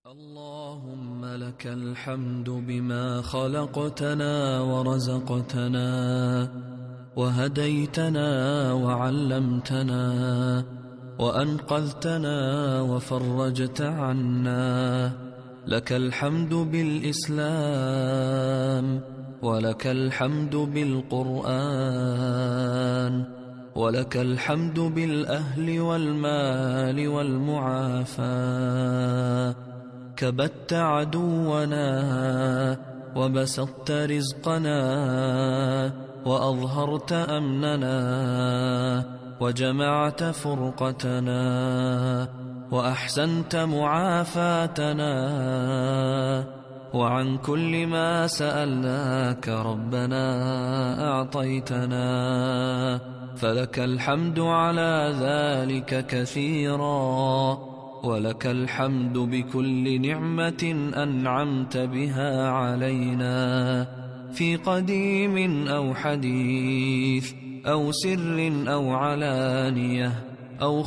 اللهم لك الحمد بما خلقتنا ورزقتنا وهديتنا وعلمتنا وأنقذتنا وفرجت عنا. لك الحمد بالإسلام، ولك الحمد بالقرآن، ولك الحمد بالأهل والمال والمعافاة. كبت عدونا وبسطت رزقنا وأظهرت أمننا وجمعت فرقتنا وأحسنت معافاتنا. وعن كل ما سألناك ربنا أعطيتنا، فلك الحمد على ذلك كثيرا. ولك الحمد بكل نعمة أنعمت بها علينا، في قديم أو حديث أو سر أو علانية أو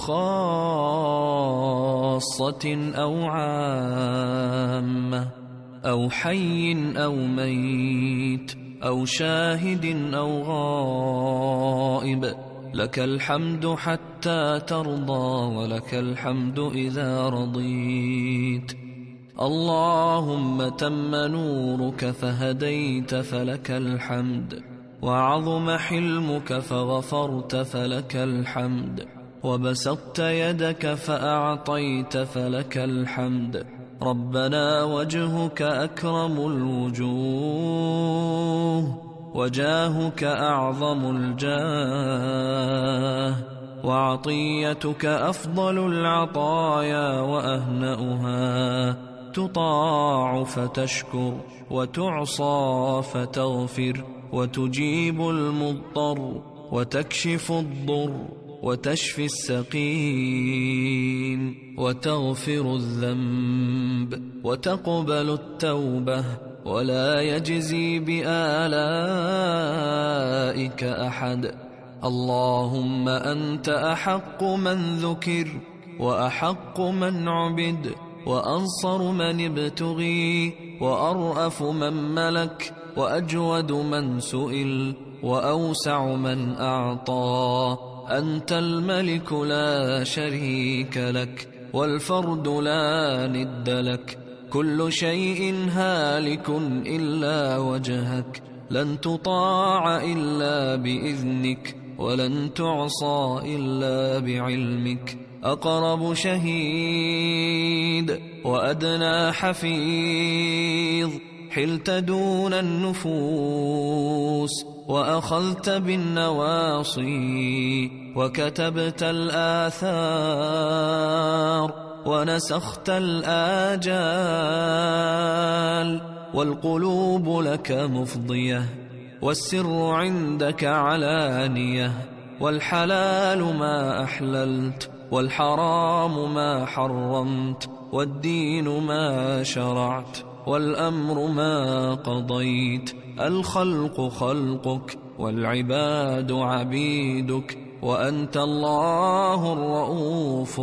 خاصة أو عامة أو حي أو ميت أو شاهد أو غائب. لك الحمد حتى ترضى، ولك الحمد إذا رضيت. اللهم تم نورك فهديت فلك الحمد، وعظم حلمك فغفرت فلك الحمد، وبسطت يدك فأعطيت فلك الحمد. ربنا وجهك أكرم الوجوه، وجاهك أعظم الجاه، وعطيتك أفضل العطايا وأهنأها. تطاع فتشكر، وتعصى فتغفر، وتجيب المضطر، وتكشف الضر، وتشفي السقيم، وتغفر الذنب، وتقبل التوبة، ولا يجزي بآلائك أحد. اللهم أنت أحق من ذكر، وأحق من عبد، وأنصر من ابتغي، وأرأف من ملك، وأجود من سئل، وأوسع من أعطى. أنت الملك لا شريك لك، والفرد لا ند لك. كل شيء هالك إلا وجهك، لن تطاع إلا بإذنك، ولن تعصى إلا بعلمك. أقرب شهيد وأدنى حفيظ، حلت دون النفوس، وأخذت بالنواصي، وكتبت الآثار، ونسخت الآجال. والقلوب لك مفضية، والسر عندك علانية. والحلال ما أحللت، والحرام ما حرمت، والدين ما شرعت، والأمر ما قضيت. الخلق خلقك، والعباد عبيدك، وأنت الله الرؤوف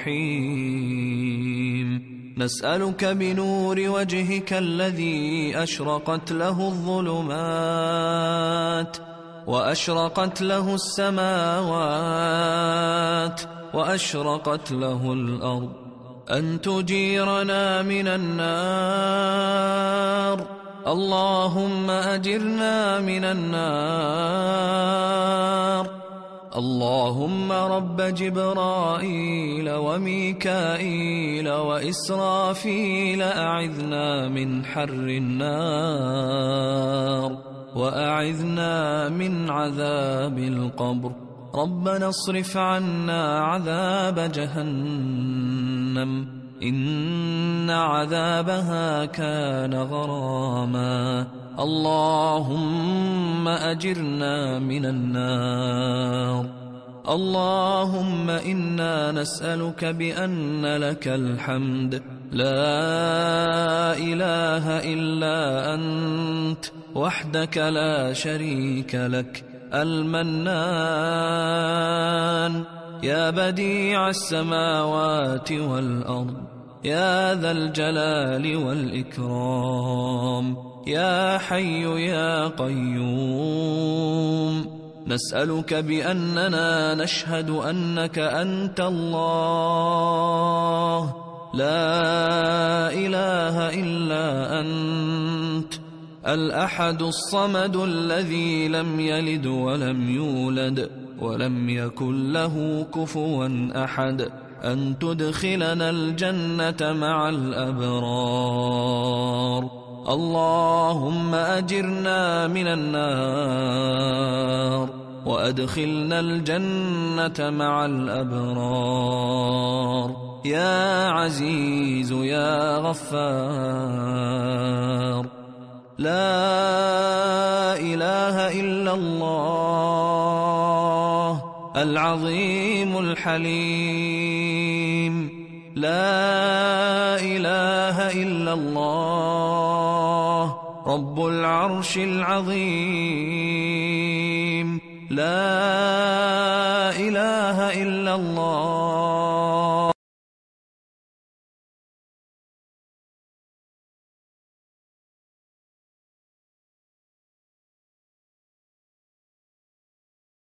الرحيم. نسألك بنور وجهك الذي أشرقت له الظلمات، وأشرقت له السماوات، وأشرقت له الأرض، أن تجيرنا من النار. اللهم أجرنا من النار. اللهم رب جبرائيل وميكائيل وإسرافيل، أعذنا من حر النار، وأعذنا من عذاب القبر. ربنا اصرف عنا عذاب جهنم، إن عذابها كان غراما. اللهم أجرنا من النار. اللهم إنا نسألك بأن لك الحمد، لا إله إلا أنت وحدك لا شريك لك، المنان، يا بديع السماوات والأرض، يا ذا الجلال والإكرام يا حي يا قيوم. نسألك بأننا نشهد أنك أنت الله لا إله إلا أنت الأحد الصمد الذي لم يلد ولم يولد ولم يكن له كفوا أحد، أن تدخلنا الجنة مع الأبرار. اللهم أجرنا من النار وأدخلنا الجنة مع الأبرار. يا عزيز يا غفار. لا إله إلا الله العظيم الحليم. لا إله إلا الله رب العرش العظيم. لا إله إلا الله